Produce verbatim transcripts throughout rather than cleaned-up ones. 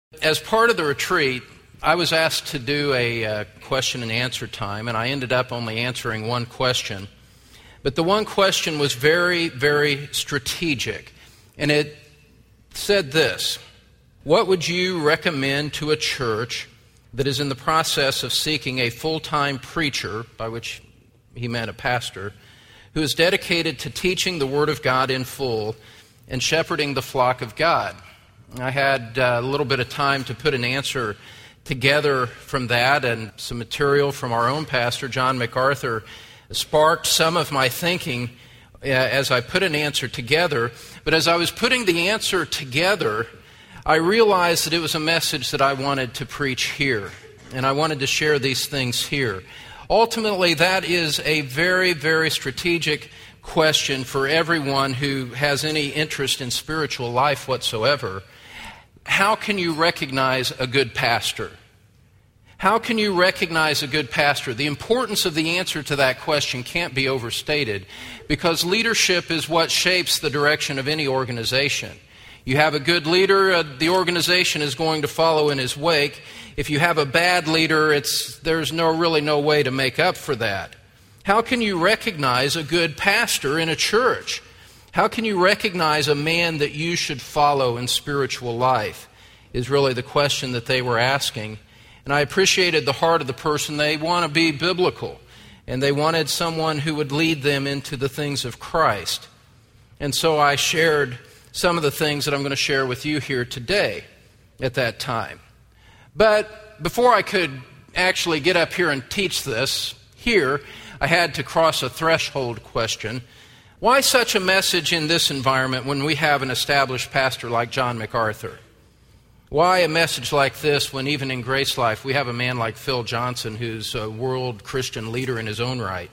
As part of the retreat, I was asked to do a uh, question and answer time, and I ended up only answering one question. But the one question was very, very strategic, and it said this: what would you recommend to a church that is in the process of seeking a full-time preacher, by which he meant a pastor, who is dedicated to teaching the Word of God in full and shepherding the flock of God? I had uh, a little bit of time to put an answer together from that, and some material from our own pastor, John MacArthur, sparked some of my thinking uh, as I put an answer together. But as I was putting the answer together, I realized that it was a message that I wanted to preach here, and I wanted to share these things here. Ultimately, that is a very, very strategic question for everyone who has any interest in spiritual life whatsoever. How can you recognize a good pastor? How can you recognize a good pastor? The importance of the answer to that question can't be overstated, because leadership is what shapes the direction of any organization. You have a good leader, uh, the organization is going to follow in his wake. If you have a bad leader, it's there's no really no way to make up for that. How can you recognize a good pastor in a church? How can you recognize a man that you should follow in spiritual life, is really the question that they were asking. And I appreciated the heart of the person. They want to be biblical, and they wanted someone who would lead them into the things of Christ. And so I shared some of the things that I'm going to share with you here today at that time. But before I could actually get up here and teach this here, I had to cross a threshold question. Why such a message in this environment when we have an established pastor like John MacArthur? Why a message like this when even in Grace Life we have a man like Phil Johnson, who's a world Christian leader in his own right?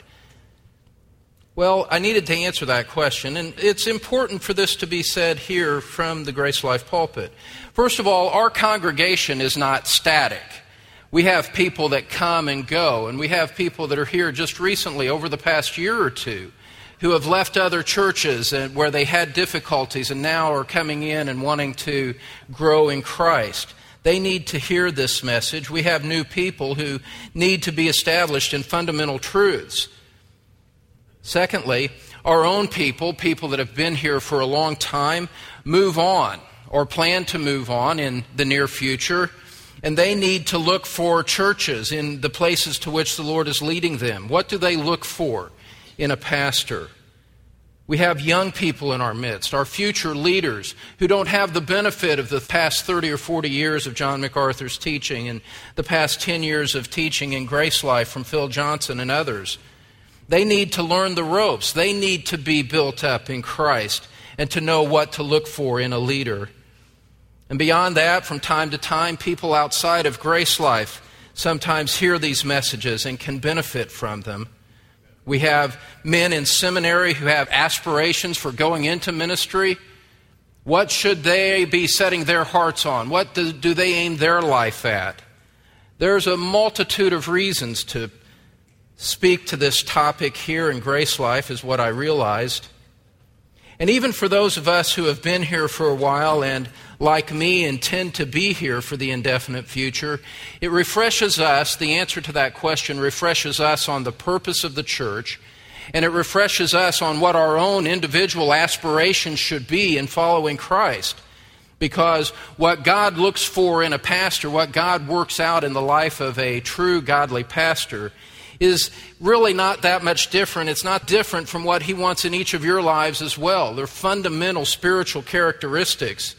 Well, I needed to answer that question, and it's important for this to be said here from the Grace Life pulpit. First of all, our congregation is not static. We have people that come and go, and we have people that are here just recently over the past year or two who have left other churches and where they had difficulties and now are coming in and wanting to grow in Christ. They need to hear this message. We have new people who need to be established in fundamental truths. Secondly, our own people, people that have been here for a long time, move on or plan to move on in the near future, and they need to look for churches in the places to which the Lord is leading them. What do they look for in a pastor? We have young people in our midst, our future leaders, who don't have the benefit of the past thirty or forty years of John MacArthur's teaching and the past ten years of teaching in Grace Life from Phil Johnson and others. They need to learn the ropes. They need to be built up in Christ and to know what to look for in a leader. And beyond that, from time to time, people outside of Grace Life sometimes hear these messages and can benefit from them. We have men in seminary who have aspirations for going into ministry. What should they be setting their hearts on? What do, do they aim their life at? There's a multitude of reasons to speak to this topic here in Grace Life, is what I realized. And even for those of us who have been here for a while and, like me, intend to be here for the indefinite future, it refreshes us, the answer to that question refreshes us on the purpose of the church, and it refreshes us on what our own individual aspirations should be in following Christ. Because what God looks for in a pastor, what God works out in the life of a true godly pastor, is really not that much different. It's not different from what He wants in each of your lives as well. They're fundamental spiritual characteristics.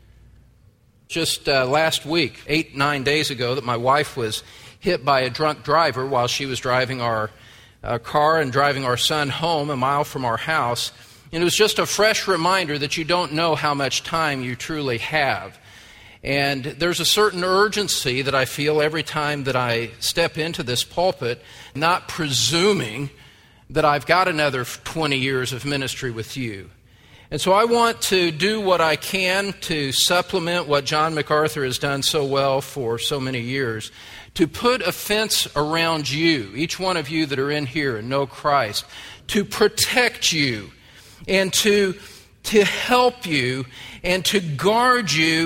Just uh, last week, eight, nine days ago, that my wife was hit by a drunk driver while she was driving our uh, car and driving our son home a mile from our house. And it was just a fresh reminder that you don't know how much time you truly have. And there's a certain urgency that I feel every time that I step into this pulpit, not presuming that I've got another twenty years of ministry with you. And so I want to do what I can to supplement what John MacArthur has done so well for so many years, to put a fence around you, each one of you that are in here and know Christ, to protect you and to, to help you and to guard you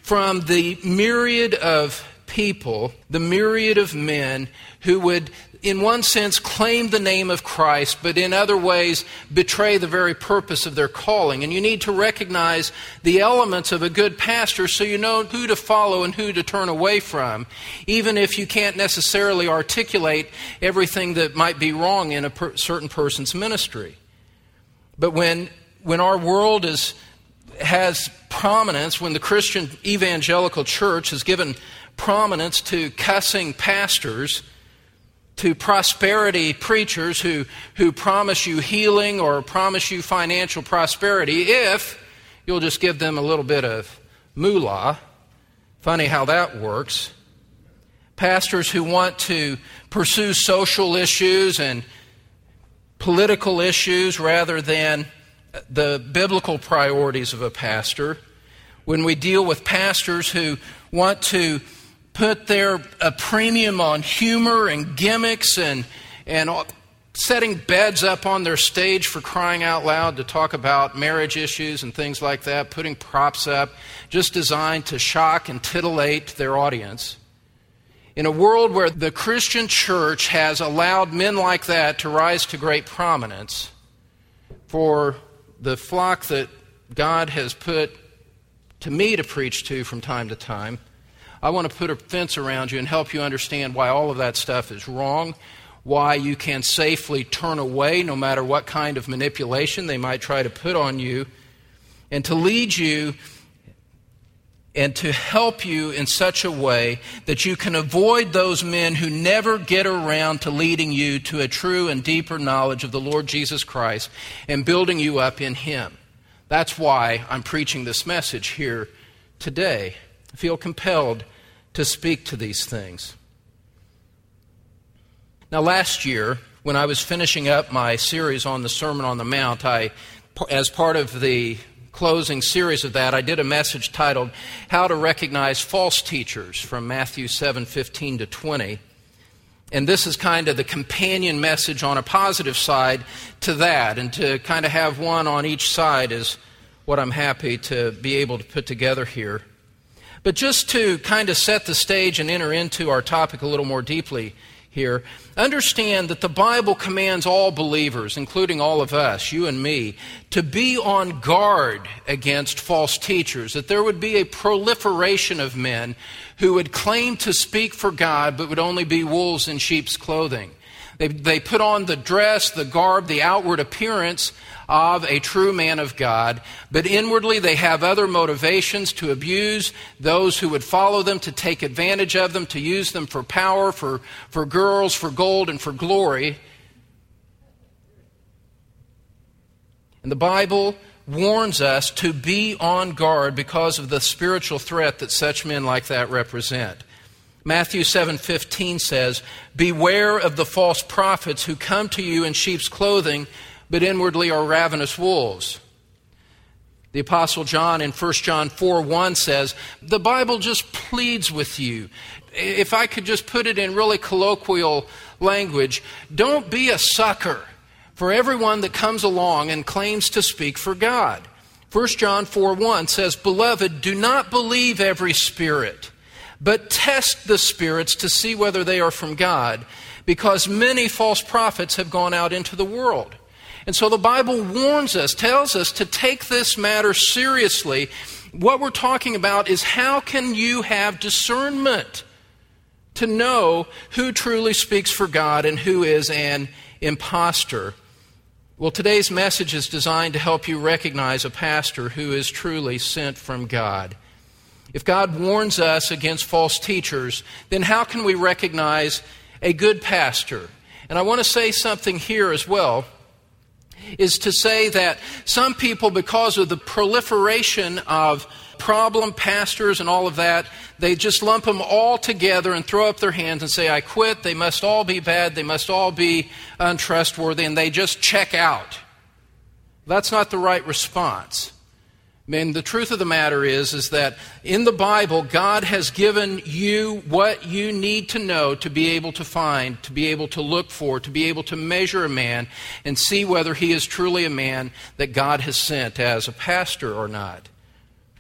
from the myriad of people, the myriad of men who would, in one sense, claim the name of Christ, but in other ways betray the very purpose of their calling. And you need to recognize the elements of a good pastor so you know who to follow and who to turn away from, even if you can't necessarily articulate everything that might be wrong in a per- certain person's ministry. But when when our world is has prominence, when the Christian evangelical church has given prominence to cussing pastors, to prosperity preachers who, who promise you healing or promise you financial prosperity if you'll just give them a little bit of moolah. Funny how that works. Pastors who want to pursue social issues and political issues rather than the biblical priorities of a pastor. When we deal with pastors who want to put their a premium on humor and gimmicks and and setting beds up on their stage for crying out loud to talk about marriage issues and things like that, putting props up just designed to shock and titillate their audience. In a world where the Christian church has allowed men like that to rise to great prominence, for the flock that God has put to me to preach to from time to time, I want to put a fence around you and help you understand why all of that stuff is wrong, why you can safely turn away no matter what kind of manipulation they might try to put on you, and to lead you and to help you in such a way that you can avoid those men who never get around to leading you to a true and deeper knowledge of the Lord Jesus Christ and building you up in Him. That's why I'm preaching this message here today. I feel compelled to speak to these things. Now, last year, when I was finishing up my series on the Sermon on the Mount, I, as part of the closing series of that, I did a message titled, How to Recognize False Teachers, from Matthew seven fifteen to twenty. And this is kind of the companion message on a positive side to that, and to kind of have one on each side is what I'm happy to be able to put together here. But just to kind of set the stage and enter into our topic a little more deeply here, understand that the Bible commands all believers, including all of us, you and me, to be on guard against false teachers, that there would be a proliferation of men who would claim to speak for God but would only be wolves in sheep's clothing. They, they put on the dress, the garb, the outward appearance of a true man of God, but inwardly they have other motivations to abuse those who would follow them, to take advantage of them, to use them for power, for, for girls, for gold, and for glory. And the Bible warns us to be on guard because of the spiritual threat that such men like that represent. Matthew seven fifteen says, Beware of the false prophets who come to you in sheep's clothing, but inwardly are ravenous wolves. The Apostle John in First John four one says, the Bible just pleads with you. If I could just put it in really colloquial language, don't be a sucker for everyone that comes along and claims to speak for God. First John four one says, Beloved, do not believe every spirit, but test the spirits to see whether they are from God, because many false prophets have gone out into the world. And so the Bible warns us, tells us to take this matter seriously. What we're talking about is, how can you have discernment to know who truly speaks for God and who is an imposter? Well, today's message is designed to help you recognize a pastor who is truly sent from God. If God warns us against false teachers, then how can we recognize a good pastor? And I want to say something here as well, is to say that some people, because of the proliferation of problem pastors and all of that, they just lump them all together and throw up their hands and say, I quit, they must all be bad, they must all be untrustworthy, and they just check out. That's not the right response. I mean, the truth of the matter is, is that in the Bible, God has given you what you need to know to be able to find, to be able to look for, to be able to measure a man and see whether he is truly a man that God has sent as a pastor or not.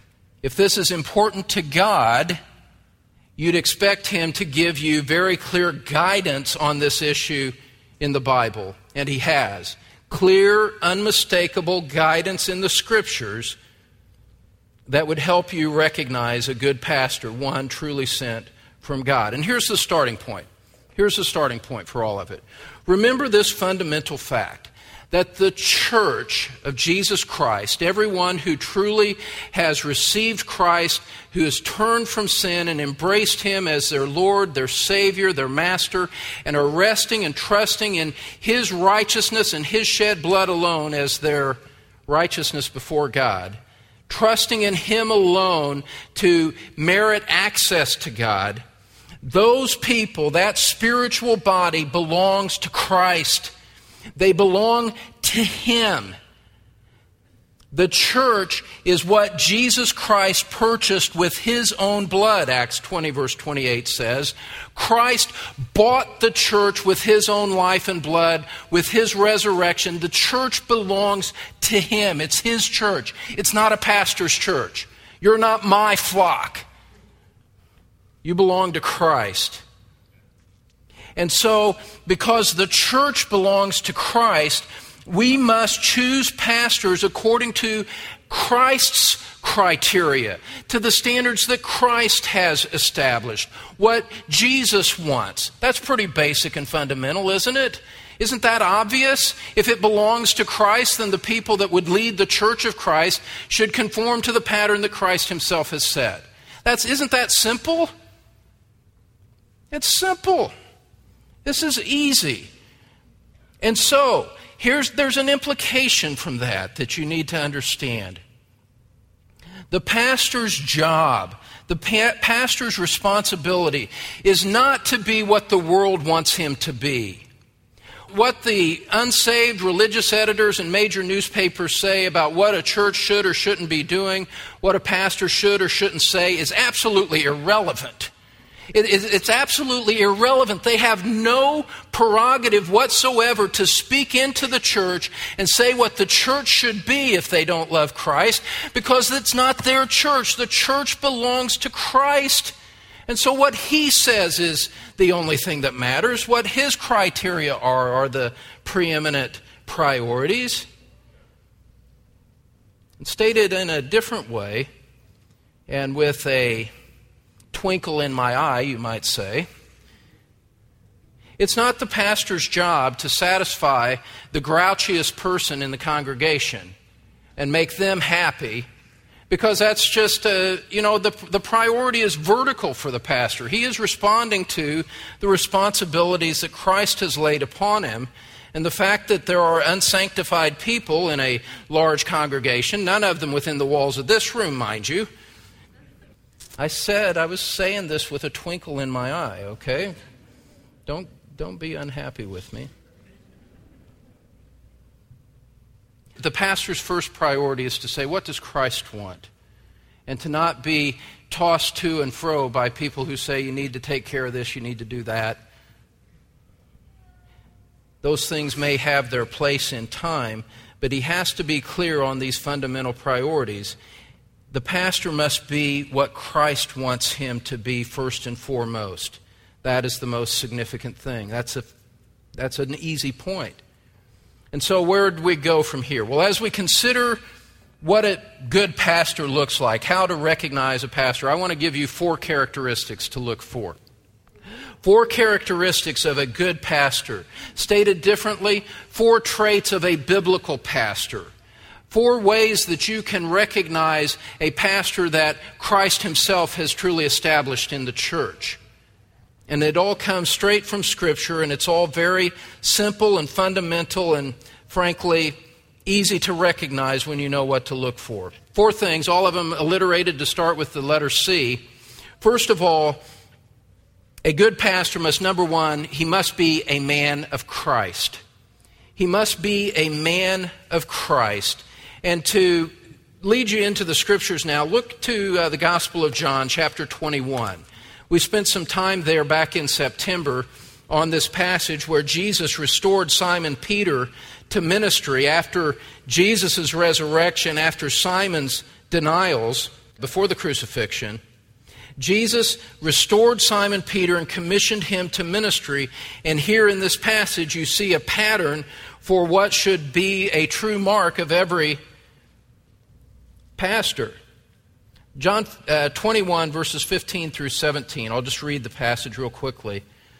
If this is important to God, you'd expect Him to give you very clear guidance on this issue in the Bible. And He has. Clear, unmistakable guidance in the Scriptures that would help you recognize a good pastor, one truly sent from God. And here's the starting point. Here's the starting point for all of it. Remember this fundamental fact, that the church of Jesus Christ, everyone who truly has received Christ, who has turned from sin and embraced Him as their Lord, their Savior, their Master, and are resting and trusting in His righteousness and His shed blood alone as their righteousness before God, trusting in Him alone to merit access to God, those people, that spiritual body belongs to Christ. They belong to Him. The church is what Jesus Christ purchased with His own blood, Acts twenty verse twenty-eight says. Christ bought the church with His own life and blood, with His resurrection. The church belongs to Him. It's His church. It's not a pastor's church. You're not my flock. You belong to Christ. And so, because the church belongs to Christ, we must choose pastors according to Christ's criteria, to the standards that Christ has established, what Jesus wants. That's pretty basic and fundamental, isn't it? Isn't that obvious? If it belongs to Christ, then the people that would lead the church of Christ should conform to the pattern that Christ Himself has set. That's, isn't that simple? It's simple. This is easy. And so, here's there's an implication from that that you need to understand. The pastor's job, the pa- pastor's responsibility is not to be what the world wants him to be. What the unsaved religious editors and major newspapers say about what a church should or shouldn't be doing, what a pastor should or shouldn't say, is absolutely irrelevant. It's absolutely irrelevant. They have no prerogative whatsoever to speak into the church and say what the church should be if they don't love Christ, because it's not their church. The church belongs to Christ. And so what He says is the only thing that matters. What His criteria are are the preeminent priorities. And stated in a different way, and with a twinkle in my eye, you might say, it's not the pastor's job to satisfy the grouchiest person in the congregation and make them happy, because that's just, uh, you know, the, the priority is vertical for the pastor. He is responding to the responsibilities that Christ has laid upon him. And the fact that there are unsanctified people in a large congregation, none of them within the walls of this room, mind you. I said, I was saying this with a twinkle in my eye, okay? Don't, don't be unhappy with me. The pastor's first priority is to say, what does Christ want? And to not be tossed to and fro by people who say, you need to take care of this, you need to do that. Those things may have their place in time, but he has to be clear on these fundamental priorities. The pastor must be what Christ wants him to be first and foremost. That is the most significant thing. That's a, that's an easy point. And so where do we go from here? Well, as we consider what a good pastor looks like, how to recognize a pastor, I want to give you four characteristics to look for. Four characteristics of a good pastor. Stated differently, four traits of a biblical pastor. Four ways that you can recognize a pastor that Christ Himself has truly established in the church. And it all comes straight from Scripture, and it's all very simple and fundamental and, frankly, easy to recognize when you know what to look for. Four things, all of them alliterated to start with the letter C. First of all, a good pastor must, number one, he must be a man of Christ. He must be a man of Christ. And to lead you into the Scriptures now, look to uh, the Gospel of John, chapter twenty-one. We spent some time there back in September on this passage where Jesus restored Simon Peter to ministry after Jesus' resurrection, after Simon's denials. before the crucifixion, Jesus restored Simon Peter and commissioned him to ministry. And here in this passage, you see a pattern for what should be a true mark of every pastor. John uh, twenty-one, verses fifteen through seventeen. I'll just read the passage real quickly.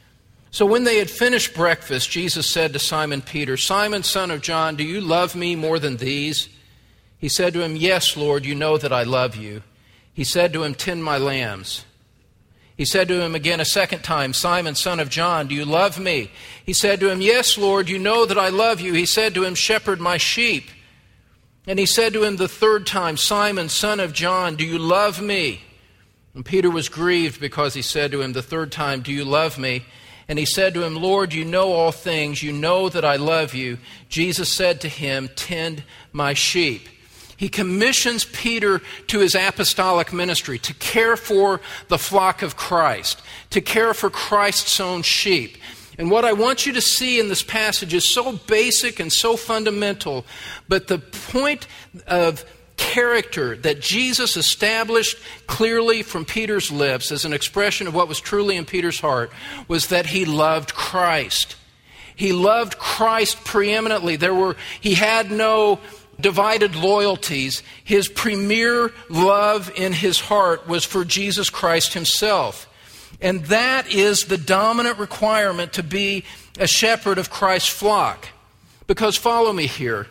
So when they had finished breakfast, Jesus said to Simon Peter, "Simon, son of John, do you love me more than these?" He said to him, "Yes, Lord, you know that I love you." He said to him, "Tend my lambs." He said to him again a second time, "Simon, son of John, do you love me?" He said to him, "Yes, Lord, you know that I love you." He said to him, "Shepherd my sheep." And he said to him the third time, "Simon, son of John, do you love me?" And Peter was grieved because he said to him the third time, "Do you love me?" And he said to him, "Lord, you know all things. You know that I love you." Jesus said to him, "Tend my sheep." He commissions Peter to his apostolic ministry, to care for the flock of Christ, to care for Christ's own sheep. And what I want you to see in this passage is so basic and so fundamental, but the point of character that Jesus established clearly from Peter's lips as an expression of what was truly in Peter's heart was that he loved Christ. He loved Christ preeminently. There were, he had no divided loyalties. His premier love in his heart was for Jesus Christ himself. And that is the dominant requirement to be a shepherd of Christ's flock. Because follow me here.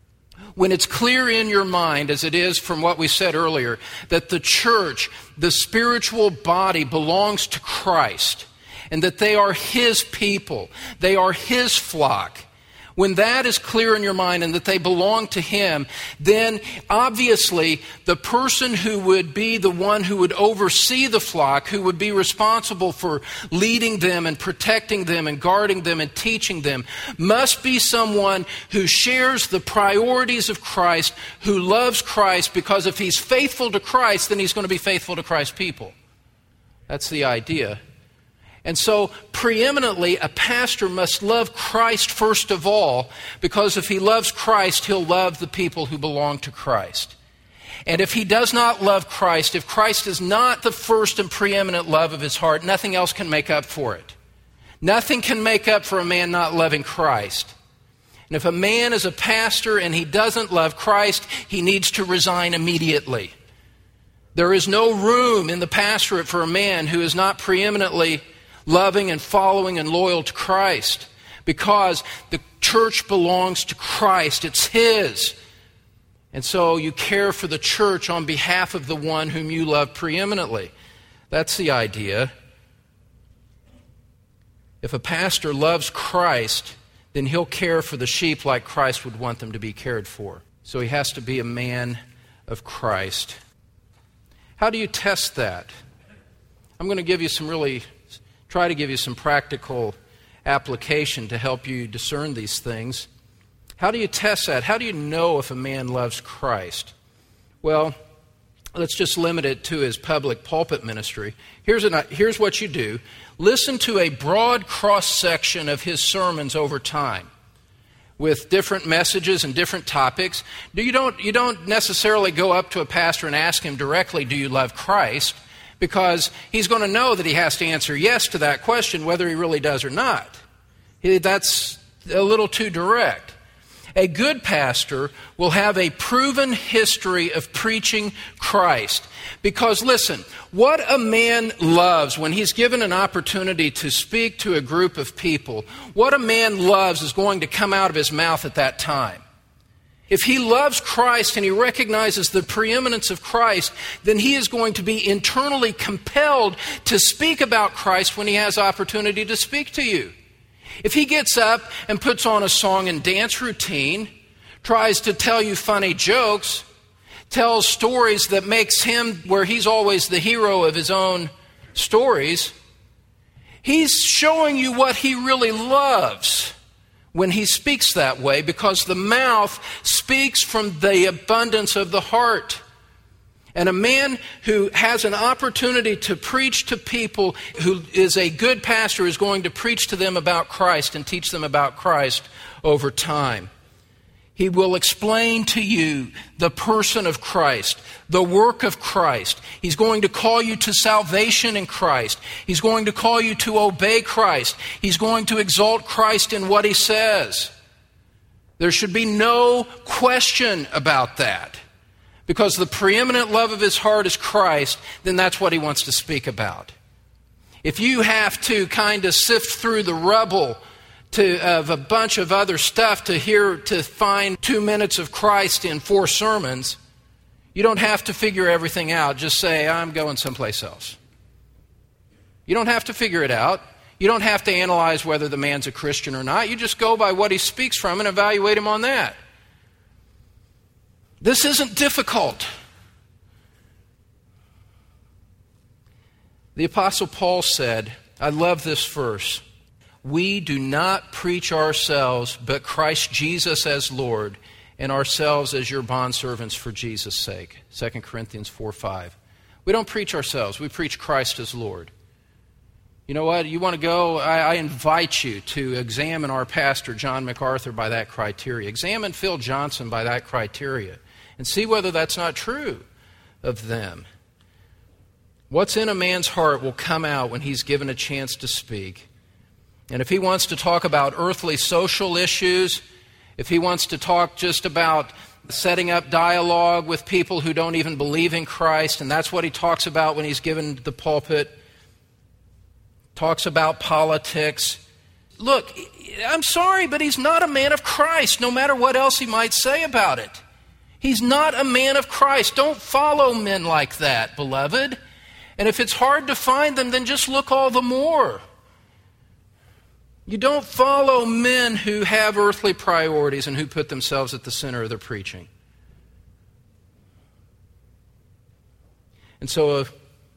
When it's clear in your mind, as it is from what we said earlier, that the church, the spiritual body, belongs to Christ, and that they are His people, they are His flock, when that is clear in your mind and that they belong to Him, then obviously the person who would be the one who would oversee the flock, who would be responsible for leading them and protecting them and guarding them and teaching them, must be someone who shares the priorities of Christ, who loves Christ, because if he's faithful to Christ, then he's going to be faithful to Christ's people. That's the idea. And so, preeminently, a pastor must love Christ first of all, because if he loves Christ, he'll love the people who belong to Christ. And if he does not love Christ, if Christ is not the first and preeminent love of his heart, nothing else can make up for it. Nothing can make up for a man not loving Christ. And if a man is a pastor and he doesn't love Christ, he needs to resign immediately. There is no room in the pastorate for a man who is not preeminently loving and following and loyal to Christ, because the church belongs to Christ. It's His. And so you care for the church on behalf of the one whom you love preeminently. That's the idea. If a pastor loves Christ, then he'll care for the sheep like Christ would want them to be cared for. So he has to be a man of Christ. How do you test that? I'm going to give you some really Try to give you some practical application to help you discern these things. How do you test that? How do you know if a man loves Christ? Well, let's just limit it to his public pulpit ministry. Here's, an, here's what you do. Listen to a broad cross-section of his sermons over time with different messages and different topics. You don't, you don't necessarily go up to a pastor and ask him directly, "Do you love Christ?" Because he's going to know that he has to answer yes to that question, whether he really does or not. That's a little too direct. A good pastor will have a proven history of preaching Christ. Because listen, what a man loves when he's given an opportunity to speak to a group of people, what a man loves is going to come out of his mouth at that time. If he loves Christ and he recognizes the preeminence of Christ, then he is going to be internally compelled to speak about Christ when he has opportunity to speak to you. If he gets up and puts on a song and dance routine, tries to tell you funny jokes, tells stories that makes him where he's always the hero of his own stories, he's showing you what he really loves when he speaks that way, because the mouth speaks from the abundance of the heart. And a man who has an opportunity to preach to people, who is a good pastor, is going to preach to them about Christ and teach them about Christ over time. He will explain to you the person of Christ, the work of Christ. He's going to call you to salvation in Christ. He's going to call you to obey Christ. He's going to exalt Christ in what he says. There should be no question about that. Because the preeminent love of his heart is Christ, then that's what he wants to speak about. If you have to kind of sift through the rubble to, of a bunch of other stuff to hear, to find two minutes of Christ in four sermons, you don't have to figure everything out. Just say, I'm going someplace else. You don't have to figure it out. You don't have to analyze whether the man's a Christian or not. You just go by what he speaks from and evaluate him on that. This isn't difficult. The Apostle Paul said, I love this verse, we do not preach ourselves, but Christ Jesus as Lord, and ourselves as your bondservants for Jesus' sake. Second Corinthians four five. We don't preach ourselves, we preach Christ as Lord. You know what? You want to go? I, I invite you to examine our pastor, John MacArthur, by that criteria. Examine Phil Johnson by that criteria. And see whether that's not true of them. What's in a man's heart will come out when he's given a chance to speak. And if he wants to talk about earthly social issues, if he wants to talk just about setting up dialogue with people who don't even believe in Christ, and that's what he talks about when he's given the pulpit, talks about politics. Look, I'm sorry, but he's not a man of Christ, no matter what else he might say about it. He's not a man of Christ. Don't follow men like that, beloved. And if it's hard to find them, then just look all the more. You don't follow men who have earthly priorities and who put themselves at the center of their preaching. And so if,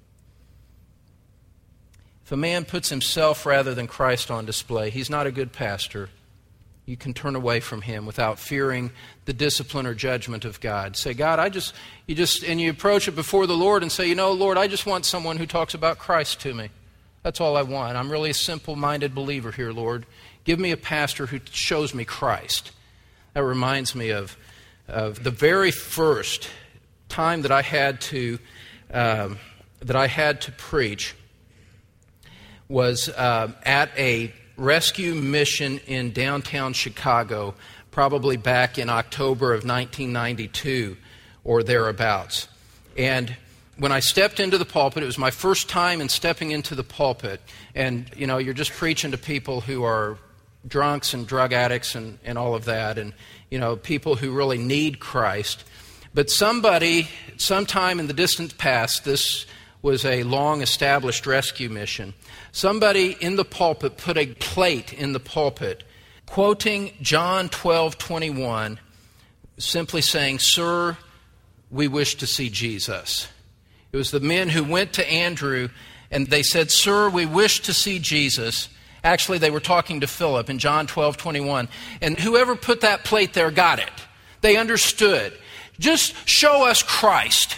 if a man puts himself rather than Christ on display, he's not a good pastor. You can turn away from him without fearing the discipline or judgment of God. Say, God, I just, you just, and you approach it before the Lord and say, you know, Lord, I just want someone who talks about Christ to me. That's all I want. I'm really a simple-minded believer here, Lord. Give me a pastor who shows me Christ. That reminds me of, of the very first time that I had to, um, that I had to preach was uh, at a rescue mission in downtown Chicago, probably back in October of nineteen ninety-two or thereabouts. And when I stepped into the pulpit, it was my first time in stepping into the pulpit. And, you know, you're just preaching to people who are drunks and drug addicts and, and all of that, and, you know, people who really need Christ. But somebody, sometime in the distant past, this was a long-established rescue mission, somebody in the pulpit put a plate in the pulpit quoting John twelve twenty-one, simply saying, "Sir, we wish to see Jesus." It was the men who went to Andrew and they said, "Sir, we wish to see Jesus." Actually, they were talking to Philip in John twelve twenty-one. And whoever put that plate there got it. They understood. Just show us Christ.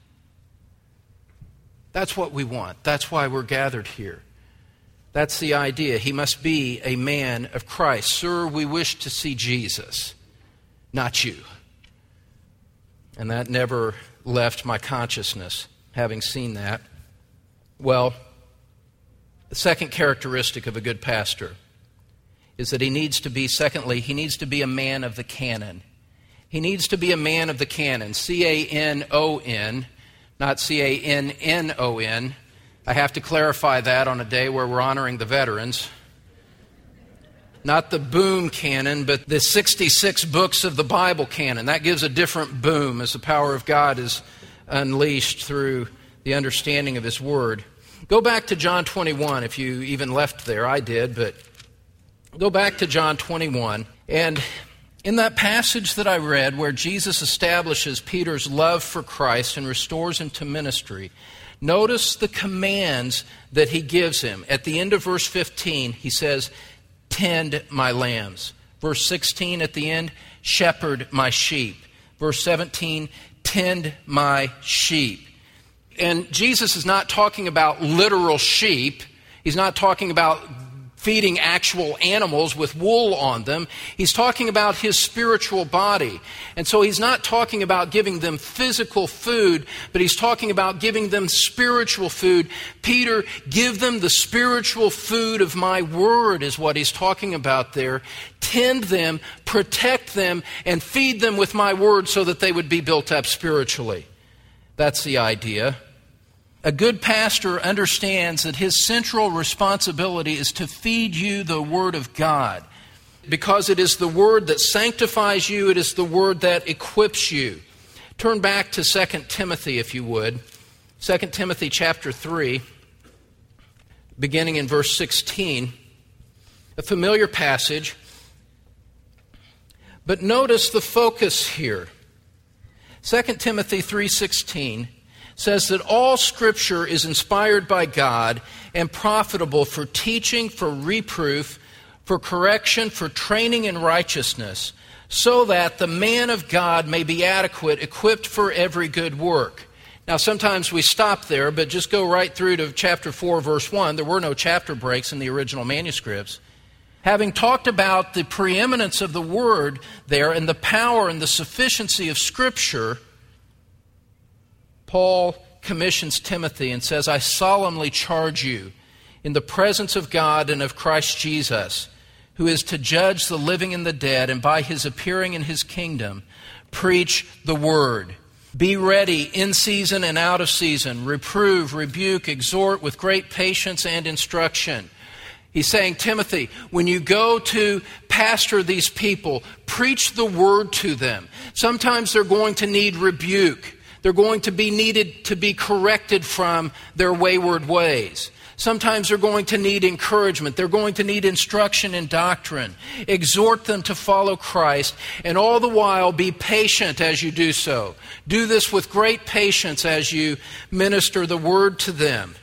That's what we want. That's why we're gathered here. That's the idea. He must be a man of Christ. "Sir, we wish to see Jesus, not you." And that never left my consciousness, having seen that. Well, the second characteristic of a good pastor is that he needs to be, secondly, he needs to be a man of the canon. He needs to be a man of the canon, C A N O N, not C A N N O N. I have to clarify that on a day where we're honoring the veterans. Not the boom canon, but the sixty-six books of the Bible canon. That gives a different boom as the power of God is unleashed through the understanding of His Word. Go back to John twenty-one, if you even left there. I did, but go back to John twenty-one. And in that passage that I read where Jesus establishes Peter's love for Christ and restores him to ministry, notice the commands that he gives him. At the end of verse fifteen, he says, "Tend my lambs." Verse sixteen at the end, "Shepherd my sheep." Verse seventeen, "Tend my sheep." And Jesus is not talking about literal sheep. He's not talking about feeding actual animals with wool on them. He's talking about his spiritual body. And so he's not talking about giving them physical food, but he's talking about giving them spiritual food. Peter, give them the spiritual food of my word is what he's talking about there. Tend them, protect them, and feed them with my word so that they would be built up spiritually. That's the idea. A good pastor understands that his central responsibility is to feed you the Word of God, because it is the Word that sanctifies you, it is the Word that equips you. Turn back to Second Timothy, if you would. Second Timothy chapter three, beginning in verse sixteen. A familiar passage. But notice the focus here. Second Timothy three sixteen says that all Scripture is inspired by God and profitable for teaching, for reproof, for correction, for training in righteousness, so that the man of God may be adequate, equipped for every good work. Now, sometimes we stop there, but just go right through to chapter four, verse one. There were no chapter breaks in the original manuscripts. Having talked about the preeminence of the Word there and the power and the sufficiency of Scripture, Paul commissions Timothy and says, I solemnly charge you in the presence of God and of Christ Jesus, who is to judge the living and the dead, and by his appearing in his kingdom, preach the word. Be ready in season and out of season. Reprove, rebuke, exhort with great patience and instruction. He's saying, Timothy, when you go to pastor these people, preach the word to them. Sometimes they're going to need rebuke. They're going to be needed to be corrected from their wayward ways. Sometimes they're going to need encouragement. They're going to need instruction in doctrine. Exhort them to follow Christ, and all the while be patient as you do so. Do this with great patience as you minister the word to them.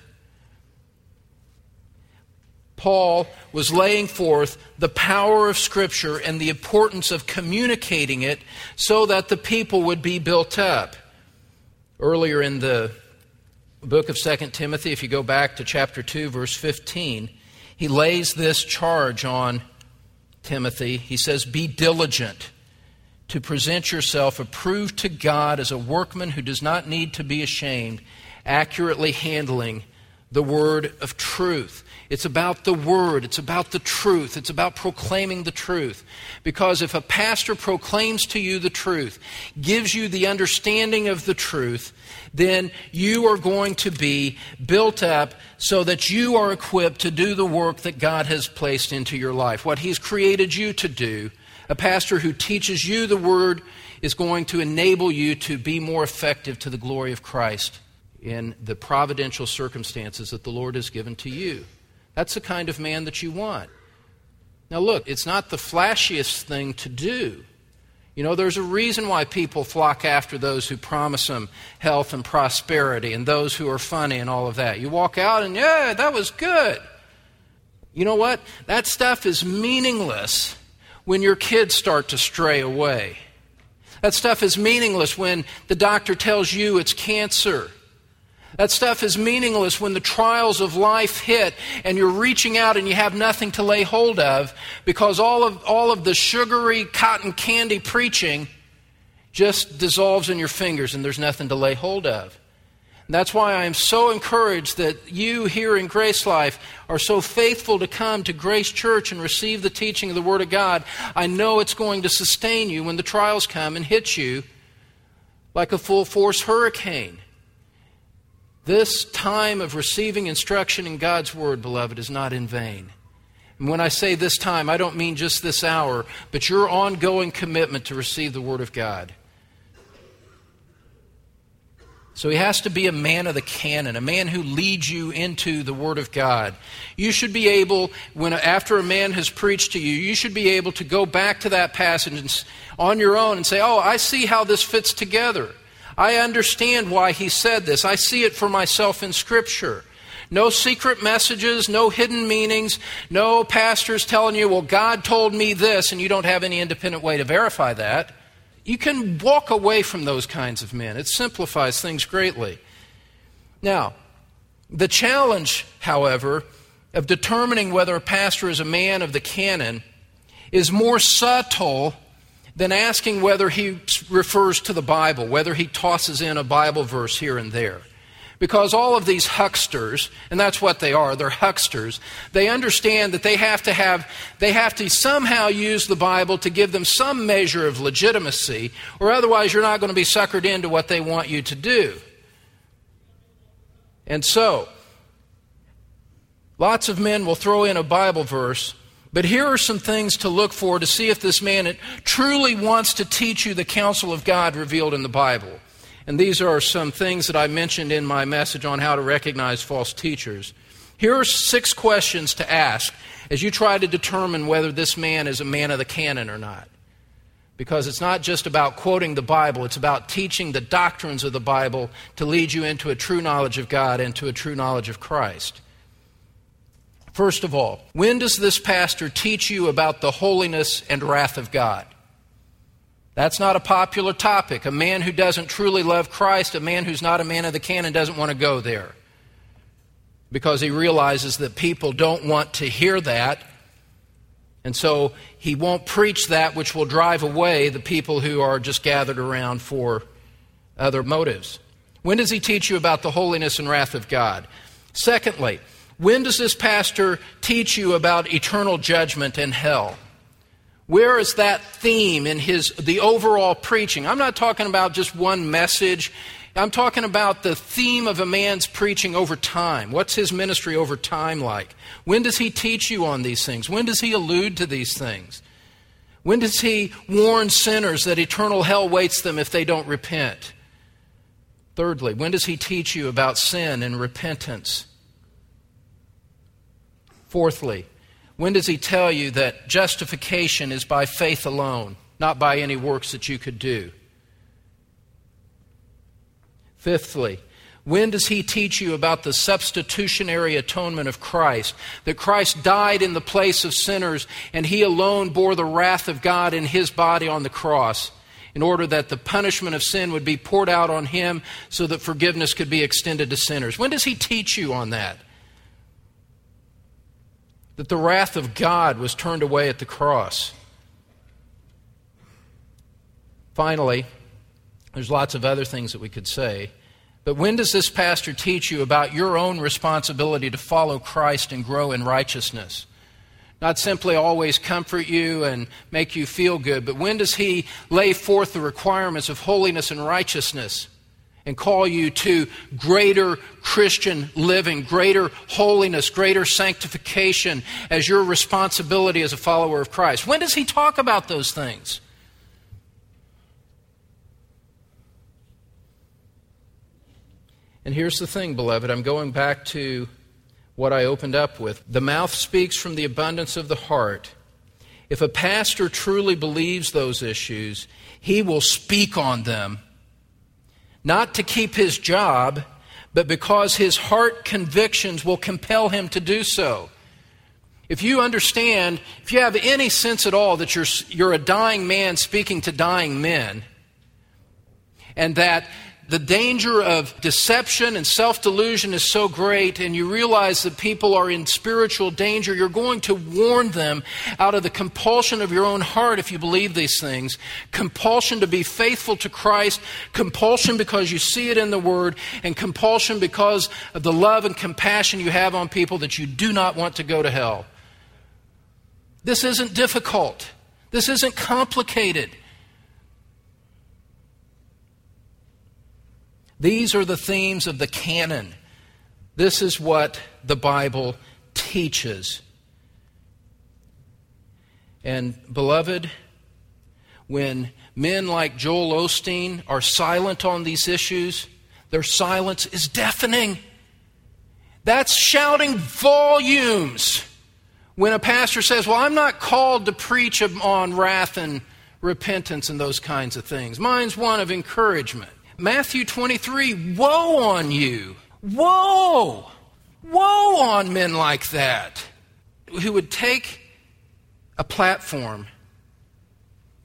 Paul was laying forth the power of Scripture and the importance of communicating it so that the people would be built up. Earlier in the book of Second Timothy, if you go back to chapter two, verse fifteen, he lays this charge on Timothy. He says, be diligent to present yourself approved to God as a workman who does not need to be ashamed, accurately handling the word of truth. It's about the word. It's about the truth. It's about proclaiming the truth. Because if a pastor proclaims to you the truth, gives you the understanding of the truth, then you are going to be built up so that you are equipped to do the work that God has placed into your life, what He's created you to do. A pastor who teaches you the word is going to enable you to be more effective to the glory of Christ in the providential circumstances that the Lord has given to you. That's the kind of man that you want. Now look, it's not the flashiest thing to do. You know, there's a reason why people flock after those who promise them health and prosperity and those who are funny and all of that. You walk out and, yeah, that was good. You know what? That stuff is meaningless when your kids start to stray away. That stuff is meaningless when the doctor tells you it's cancer. That stuff is meaningless when the trials of life hit and you're reaching out and you have nothing to lay hold of because all of all of the sugary cotton candy preaching just dissolves in your fingers and there's nothing to lay hold of. And that's why I am so encouraged that you here in Grace Life are so faithful to come to Grace Church and receive the teaching of the Word of God. I know it's going to sustain you when the trials come and hit you like a full force hurricane. This time of receiving instruction in God's Word, beloved, is not in vain. And when I say this time, I don't mean just this hour, but your ongoing commitment to receive the Word of God. So he has to be a man of the canon, a man who leads you into the Word of God. You should be able, when after a man has preached to you, you should be able to go back to that passage and, on your own and say, oh, I see how this fits together. I understand why he said this. I see it for myself in Scripture. No secret messages, no hidden meanings, no pastors telling you, well, God told me this, and you don't have any independent way to verify that. You can walk away from those kinds of men. It simplifies things greatly. Now, the challenge, however, of determining whether a pastor is a man of the canon is more subtle than asking whether he refers to the Bible, whether he tosses in a Bible verse here and there. Because all of these hucksters, and that's what they are, they're hucksters, they understand that they have to have, they have to somehow use the Bible to give them some measure of legitimacy, or otherwise you're not going to be suckered into what they want you to do. And so, lots of men will throw in a Bible verse, but here are some things to look for to see if this man truly wants to teach you the counsel of God revealed in the Bible. And these are some things that I mentioned in my message on how to recognize false teachers. Here are six questions to ask as you try to determine whether this man is a man of the canon or not. Because it's not just about quoting the Bible, it's about teaching the doctrines of the Bible to lead you into a true knowledge of God and to a true knowledge of Christ. First of all, when does this pastor teach you about the holiness and wrath of God? That's not a popular topic. A man who doesn't truly love Christ, a man who's not a man of the canon, doesn't want to go there. Because he realizes that people don't want to hear that. And so he won't preach that which will drive away the people who are just gathered around for other motives. When does he teach you about the holiness and wrath of God? Secondly, when does this pastor teach you about eternal judgment and hell? Where is that theme in his the overall preaching? I'm not talking about just one message. I'm talking about the theme of a man's preaching over time. What's his ministry over time like? When does he teach you on these things? When does he allude to these things? When does he warn sinners that eternal hell waits them if they don't repent? Thirdly, when does he teach you about sin and repentance? Fourthly, when does he tell you that justification is by faith alone, not by any works that you could do? Fifthly, when does he teach you about the substitutionary atonement of Christ, that Christ died in the place of sinners and he alone bore the wrath of God in his body on the cross in order that the punishment of sin would be poured out on him so that forgiveness could be extended to sinners? When does he teach you on that? That the wrath of God was turned away at the cross. Finally, there's lots of other things that we could say, but when does this pastor teach you about your own responsibility to follow Christ and grow in righteousness? Not simply always comfort you and make you feel good, but when does he lay forth the requirements of holiness and righteousness and call you to greater Christian living, greater holiness, greater sanctification as your responsibility as a follower of Christ? When does he talk about those things? And here's the thing, beloved, I'm going back to what I opened up with. The mouth speaks from the abundance of the heart. If a pastor truly believes those issues, he will speak on them. Not to keep his job, but because his heart convictions will compel him to do so. If you understand, if you have any sense at all that you're, you're a dying man speaking to dying men, and that the danger of deception and self-delusion is so great, and you realize that people are in spiritual danger, you're going to warn them out of the compulsion of your own heart if you believe these things. Compulsion to be faithful to Christ, compulsion because you see it in the Word, and compulsion because of the love and compassion you have on people that you do not want to go to hell. This isn't difficult. This isn't complicated. These are the themes of the canon. This is what the Bible teaches. And beloved, when men like Joel Osteen are silent on these issues, their silence is deafening. That's shouting volumes. When a pastor says, well, I'm not called to preach on wrath and repentance and those kinds of things. Mine's one of encouragement. Matthew twenty-three, woe on you. Woe. Woe on men like that who would take a platform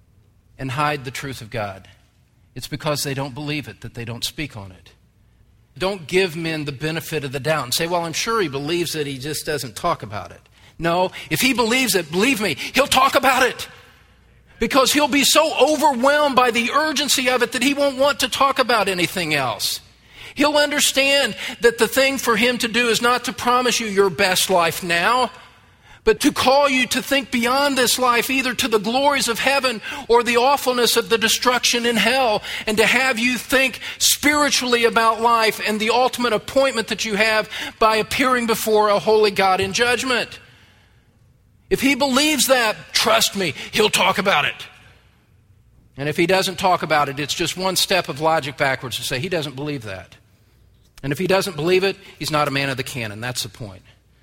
and hide the truth of God. It's because they don't believe it that they don't speak on it. Don't give men the benefit of the doubt and say, well, I'm sure he believes it, he just doesn't talk about it. No, if he believes it, believe me, he'll talk about it. Because he'll be so overwhelmed by the urgency of it that he won't want to talk about anything else. He'll understand that the thing for him to do is not to promise you your best life now, but to call you to think beyond this life, either to the glories of heaven or the awfulness of the destruction in hell, and to have you think spiritually about life and the ultimate appointment that you have by appearing before a holy God in judgment. If he believes that, trust me, he'll talk about it. And if he doesn't talk about it, it's just one step of logic backwards to say he doesn't believe that. And if he doesn't believe it, he's not a man of the canon. That's the point.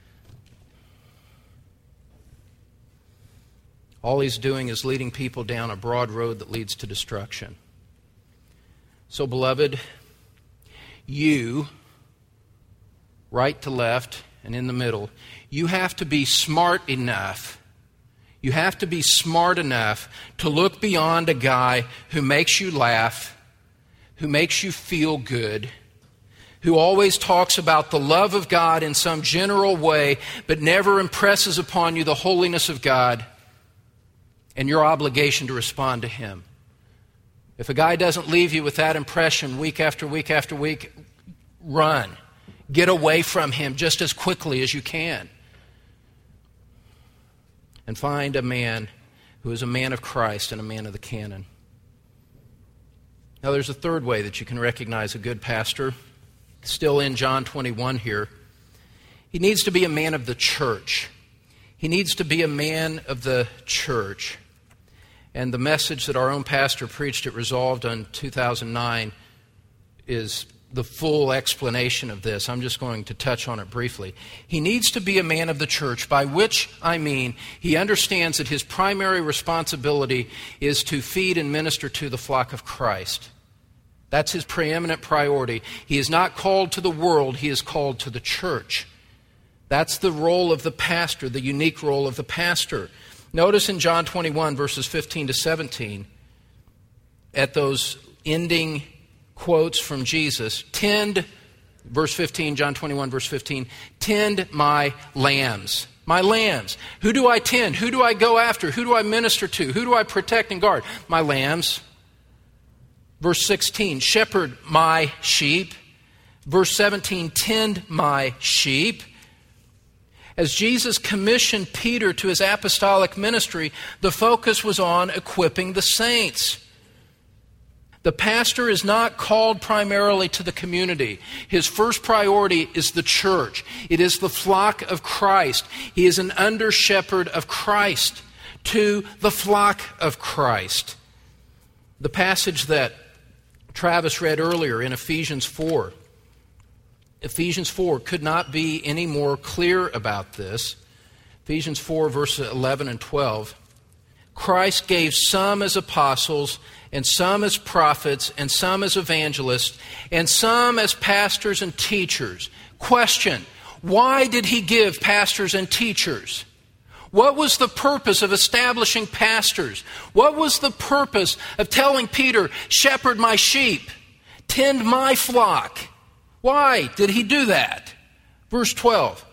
All he's doing is leading people down a broad road that leads to destruction. So, beloved, you, right to left and in the middle, you have to be smart enough. You have to be smart enough to look beyond a guy who makes you laugh, who makes you feel good, who always talks about the love of God in some general way, but never impresses upon you the holiness of God and your obligation to respond to him. If a guy doesn't leave you with that impression week after week after week, run. Get away from him just as quickly as you can. And find a man who is a man of Christ and a man of the canon. Now there's a third way that you can recognize a good pastor. Still in John twenty-one here. He needs to be a man of the church. He needs to be a man of the church. And the message that our own pastor preached at Resolved in two thousand nine is the full explanation of this. I'm just going to touch on it briefly. He needs to be a man of the church, by which I mean he understands that his primary responsibility is to feed and minister to the flock of Christ. That's his preeminent priority. He is not called to the world, he is called to the church. That's the role of the pastor, the unique role of the pastor. Notice in John twenty-one, verses fifteen to seventeen, at those ending quotes from Jesus, tend, verse fifteen, John twenty-one, verse fifteen, tend my lambs. My lambs. Who do I tend? Who do I go after? Who do I minister to? Who do I protect and guard? My lambs. Verse sixteen, shepherd my sheep. Verse seventeen, tend my sheep. As Jesus commissioned Peter to his apostolic ministry, the focus was on equipping the saints. The pastor is not called primarily to the community. His first priority is the church. It is the flock of Christ. He is an under-shepherd of Christ to the flock of Christ. The passage that Travis read earlier in Ephesians four. Ephesians four could not be any more clear about this. Ephesians four, verses eleven and twelve. Christ gave some as apostles, and some as prophets, and some as evangelists, and some as pastors and teachers. Question: why did he give pastors and teachers? What was the purpose of establishing pastors? What was the purpose of telling Peter, shepherd my sheep, tend my flock? Why did he do that? Verse twelve.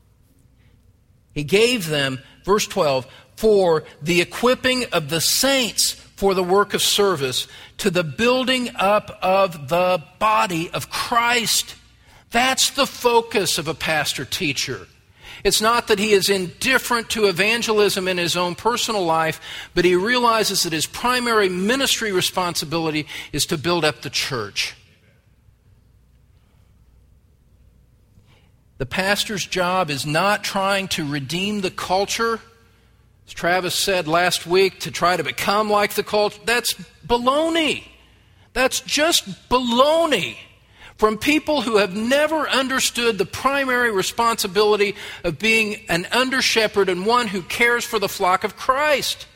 He gave them, verse twelve, for the equipping of the saints for the work of service, to the building up of the body of Christ. That's the focus of a pastor-teacher. It's not that he is indifferent to evangelism in his own personal life, but he realizes that his primary ministry responsibility is to build up the church. The pastor's job is not trying to redeem the culture. As Travis said last week, to try to become like the culture. That's baloney. That's just baloney. From people who have never understood the primary responsibility of being an under-shepherd and one who cares for the flock of Christ.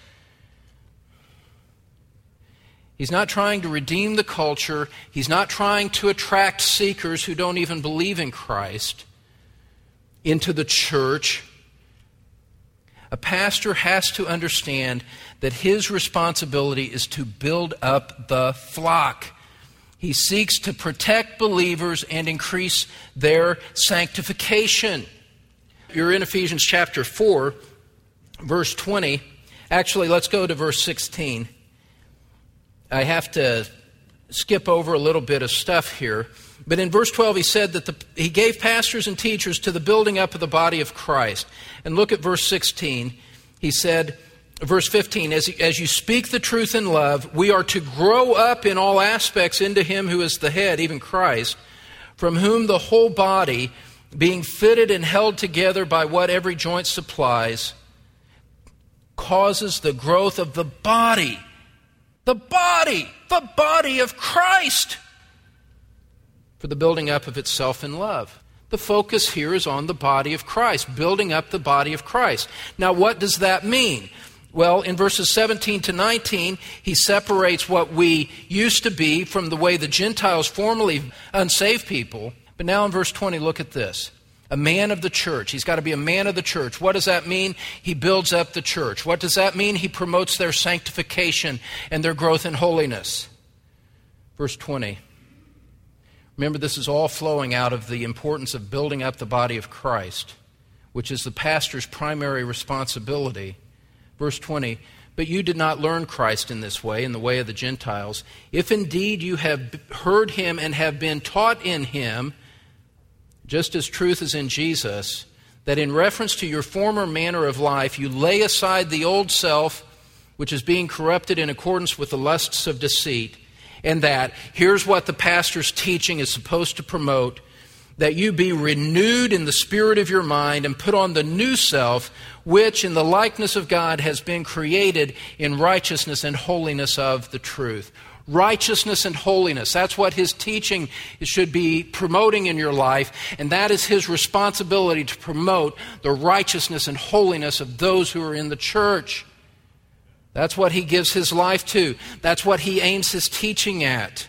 He's not trying to redeem the culture. He's not trying to attract seekers who don't even believe in Christ into the church. A pastor has to understand that his responsibility is to build up the flock. He seeks to protect believers and increase their sanctification. You're in Ephesians chapter four, verse twenty. Actually, let's go to verse sixteen. I have to skip over a little bit of stuff here. But in verse twelve, he said that the, he gave pastors and teachers to the building up of the body of Christ. And look at verse sixteen. He said, verse fifteen, as, as you speak the truth in love, we are to grow up in all aspects into him who is the head, even Christ, from whom the whole body, being fitted and held together by what every joint supplies, causes the growth of the body. The body, the body of Christ, for the building up of itself in love. The focus here is on the body of Christ, building up the body of Christ. Now, what does that mean? Well, in verses seventeen to nineteen, he separates what we used to be from the way the Gentiles formerly unsaved people. But now in verse twenty, look at this. A man of the church. He's got to be a man of the church. What does that mean? He builds up the church. What does that mean? He promotes their sanctification and their growth in holiness. Verse twenty. Remember, this is all flowing out of the importance of building up the body of Christ, which is the pastor's primary responsibility. Verse twenty, but you did not learn Christ in this way, in the way of the Gentiles. If indeed you have heard him and have been taught in him, just as truth is in Jesus, that in reference to your former manner of life, you lay aside the old self, which is being corrupted in accordance with the lusts of deceit, and that, here's what the pastor's teaching is supposed to promote, that you be renewed in the spirit of your mind and put on the new self, which in the likeness of God has been created in righteousness and holiness of the truth. Righteousness and holiness. That's what his teaching should be promoting in your life, and that is his responsibility to promote the righteousness and holiness of those who are in the church. That's what he gives his life to. That's what he aims his teaching at.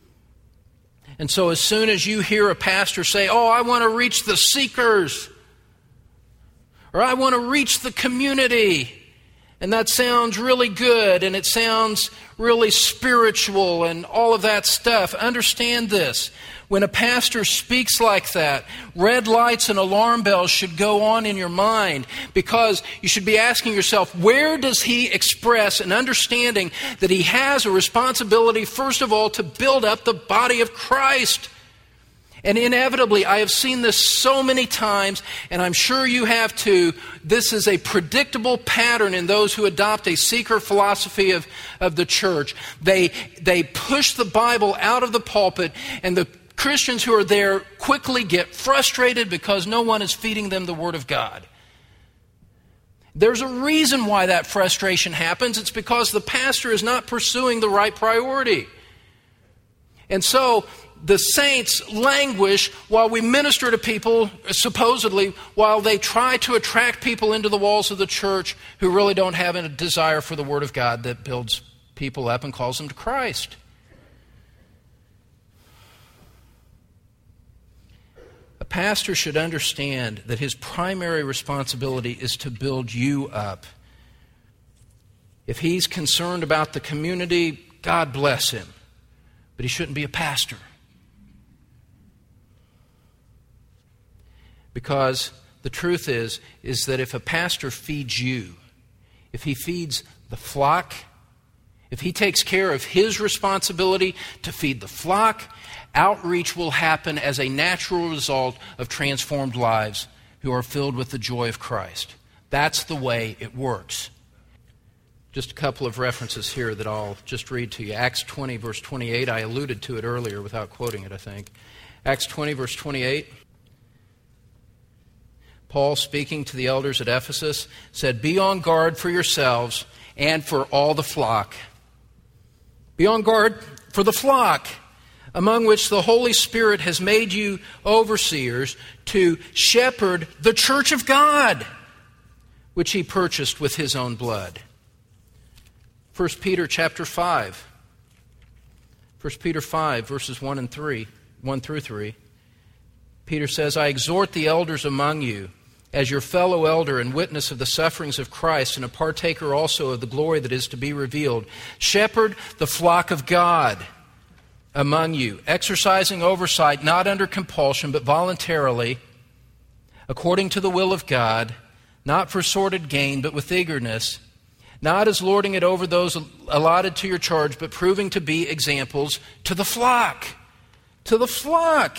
And so as soon as you hear a pastor say, oh, I want to reach the seekers, or I want to reach the community, and that sounds really good, and it sounds really spiritual, and all of that stuff. Understand this. When a pastor speaks like that, red lights and alarm bells should go on in your mind, because you should be asking yourself, where does he express an understanding that he has a responsibility, first of all, to build up the body of Christ? And inevitably, I have seen this so many times, and I'm sure you have too. This is a predictable pattern in those who adopt a seeker philosophy of, of the church. They, they push the Bible out of the pulpit, and the Christians who are there quickly get frustrated because no one is feeding them the Word of God. There's a reason why that frustration happens. It's because the pastor is not pursuing the right priority. And so the saints languish while we minister to people, supposedly, while they try to attract people into the walls of the church who really don't have a desire for the Word of God that builds people up and calls them to Christ. A pastor should understand that his primary responsibility is to build you up. If he's concerned about the community, God bless him. But he shouldn't be a pastor. Because the truth is, is that if a pastor feeds you, if he feeds the flock, if he takes care of his responsibility to feed the flock, outreach will happen as a natural result of transformed lives who are filled with the joy of Christ. That's the way it works. Just a couple of references here that I'll just read to you. Acts twenty, verse twenty-eight. I alluded to it earlier without quoting it, I think. Acts twenty, verse twenty-eight. Paul, speaking to the elders at Ephesus, said, be on guard for yourselves and for all the flock. Be on guard for the flock, among which the Holy Spirit has made you overseers to shepherd the church of God, which he purchased with his own blood. First Peter chapter five. First Peter five, verses one and three, one through three. Peter says, I exhort the elders among you, as your fellow elder and witness of the sufferings of Christ, and a partaker also of the glory that is to be revealed. Shepherd the flock of God, among you, exercising oversight not under compulsion, but voluntarily, according to the will of God, not for sordid gain, but with eagerness, not as lording it over those allotted to your charge, but proving to be examples to the flock. To the flock.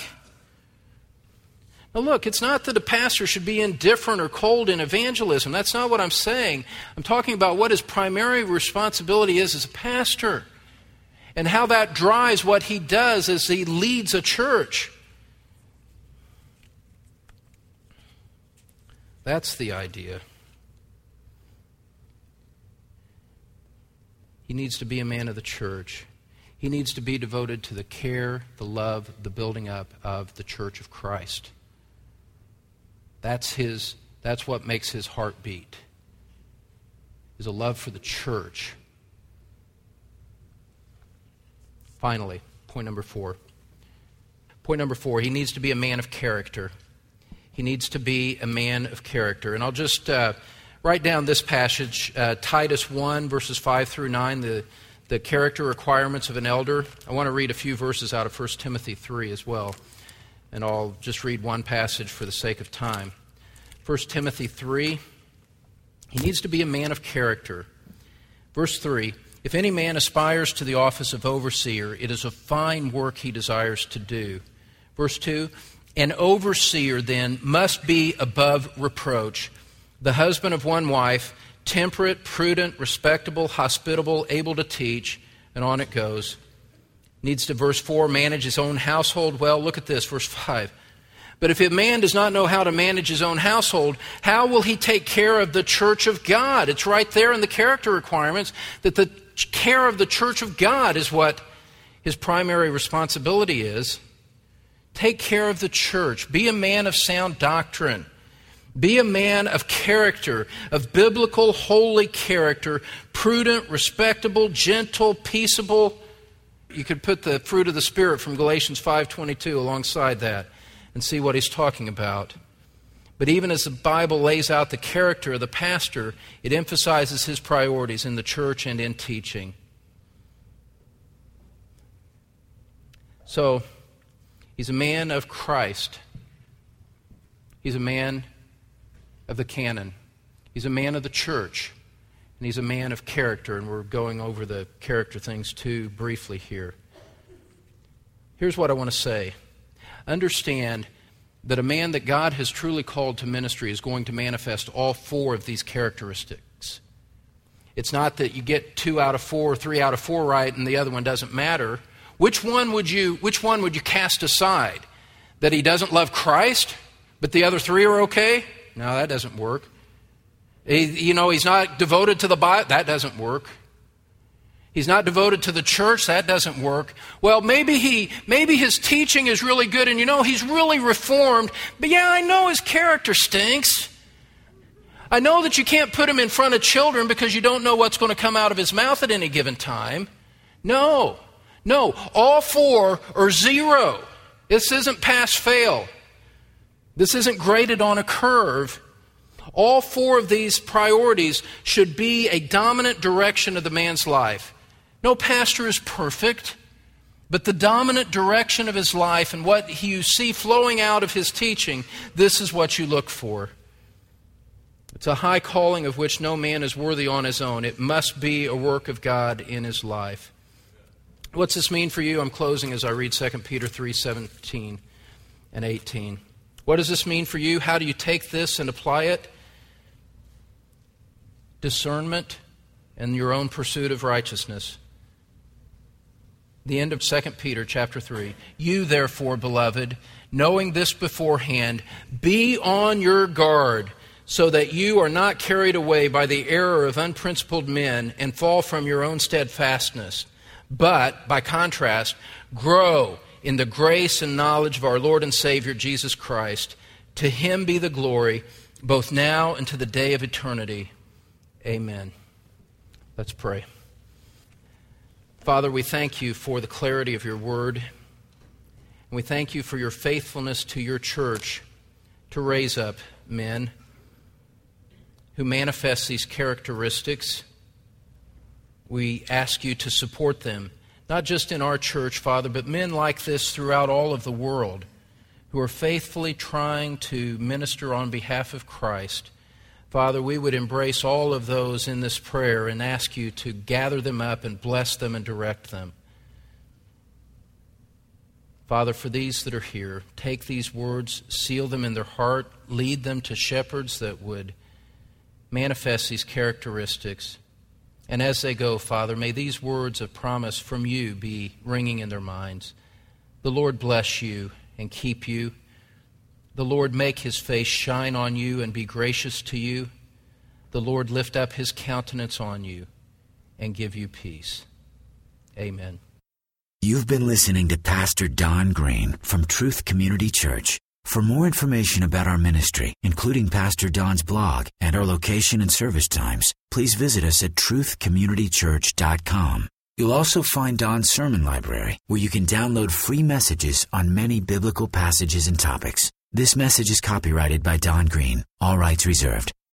Now look, it's not that a pastor should be indifferent or cold in evangelism. That's not what I'm saying. I'm talking about what his primary responsibility is as a pastor and how that drives what he does as he leads a church. That's the idea. He needs to be a man of the church. He needs to be devoted to the care, the love, the building up of the church of Christ. That's his, that's what makes his heart beat, is a love for the church. Finally, point number four. Point number four, he needs to be a man of character. He needs to be a man of character. And I'll just uh, write down this passage, uh, Titus one, verses five through nine, the, the character requirements of an elder. I want to read a few verses out of First Timothy three as well. And I'll just read one passage for the sake of time. First Timothy three, he needs to be a man of character. Verse three, if any man aspires to the office of overseer, it is a fine work he desires to do. Verse two, an overseer then must be above reproach, the husband of one wife, temperate, prudent, respectable, hospitable, able to teach, and on it goes. Needs to, verse four, manage his own household well. Look at this, verse five. But if a man does not know how to manage his own household, how will he take care of the church of God? It's right there in the character requirements that the care of the church of God is what his primary responsibility is. Take care of the church. Be a man of sound doctrine. Be a man of character, of biblical, holy character, prudent, respectable, gentle, peaceable. You could put the fruit of the Spirit from Galatians five twenty-two alongside that and see what he's talking about. But even as the Bible lays out the character of the pastor, it emphasizes his priorities in the church and in teaching. So, he's a man of Christ. He's a man of the canon. He's a man of the church. And he's a man of character, and we're going over the character things too briefly here. Here's what I want to say. Understand that a man that God has truly called to ministry is going to manifest all four of these characteristics. It's not that you get two out of four, three out of four right, and the other one doesn't matter. Which one would you, which one would you cast aside? That he doesn't love Christ, but the other three are okay? No, that doesn't work. He, you know, he's not devoted to the Bible. That doesn't work. He's not devoted to the church. That doesn't work. Well, maybe he, maybe his teaching is really good, and you know, he's really reformed. But yeah, I know his character stinks. I know that you can't put him in front of children because you don't know what's going to come out of his mouth at any given time. No, no, all four are zero. This isn't pass-fail. This isn't graded on a curve. All four of these priorities should be a dominant direction of the man's life. No pastor is perfect, but the dominant direction of his life and what you see flowing out of his teaching, this is what you look for. It's a high calling of which no man is worthy on his own. It must be a work of God in his life. What's this mean for you? I'm closing as I read Second Peter three seventeen and eighteen. What does this mean for you? How do you take this and apply it? Discernment and your own pursuit of righteousness. The end of Second Peter chapter three. You therefore, beloved, knowing this beforehand, be on your guard, so that you are not carried away by the error of unprincipled men and fall from your own steadfastness. But, by contrast, grow in the grace and knowledge of our Lord and Savior Jesus Christ. To him be the glory, both now and to the day of eternity. Amen. Let's pray. Father, we thank you for the clarity of your word. And we thank you for your faithfulness to your church to raise up men who manifest these characteristics. We ask you to support them, not just in our church, Father, but men like this throughout all of the world who are faithfully trying to minister on behalf of Christ. Father, we would embrace all of those in this prayer and ask you to gather them up and bless them and direct them. Father, for these that are here, take these words, seal them in their heart, lead them to shepherds that would manifest these characteristics. And as they go, Father, may these words of promise from you be ringing in their minds. The Lord bless you and keep you. The Lord make his face shine on you and be gracious to you. The Lord lift up his countenance on you and give you peace. Amen. You've been listening to Pastor Don Green from Truth Community Church. For more information about our ministry, including Pastor Don's blog and our location and service times, please visit us at truth community church dot com. You'll also find Don's sermon library, where you can download free messages on many biblical passages and topics. This message is copyrighted by Don Green. All rights reserved.